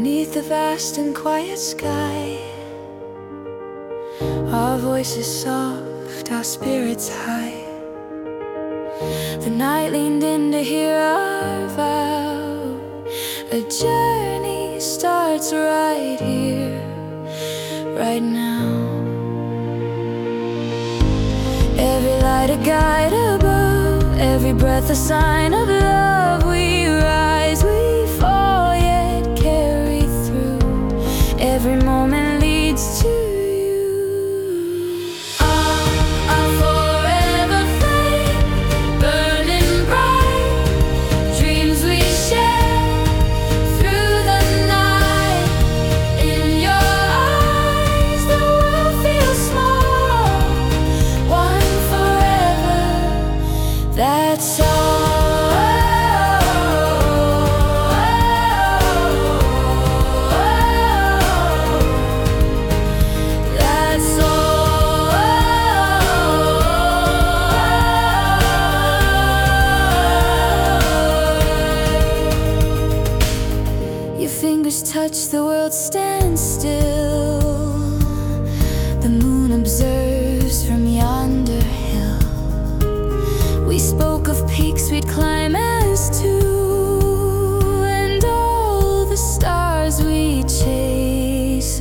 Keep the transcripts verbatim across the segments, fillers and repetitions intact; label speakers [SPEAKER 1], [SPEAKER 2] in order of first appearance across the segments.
[SPEAKER 1] beneath the vast and quiet sky. Our voices soft, our spirits high. The night leaned in to hear our vow. A journey starts right here, right now. Every light a guide above, every breath a sign of love. We rise, we fall, yet carry through. Every moment leads to that's all. That's all. Your fingers touch, the world stands still. The moon observes from yonder hill. We spoke of peaks we'd climb as two, and all the stars we chase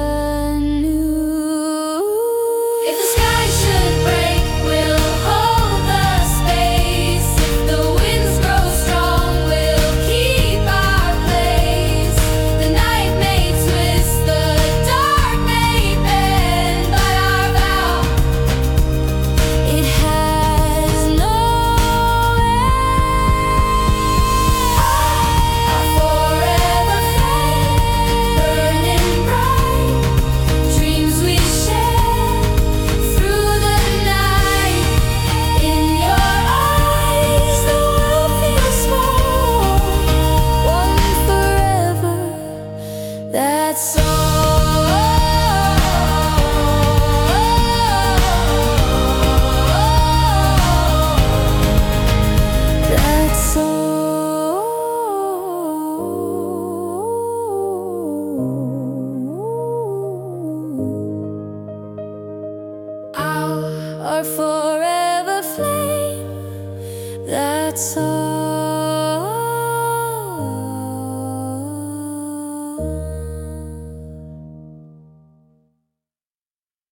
[SPEAKER 1] anew. If the sky should break, we'll hold the space. If the winds grow strong, we'll keep our place. The night may twist, the dark may bend, but our vow, it has no that's all. That's all. Our forever flame, that's all.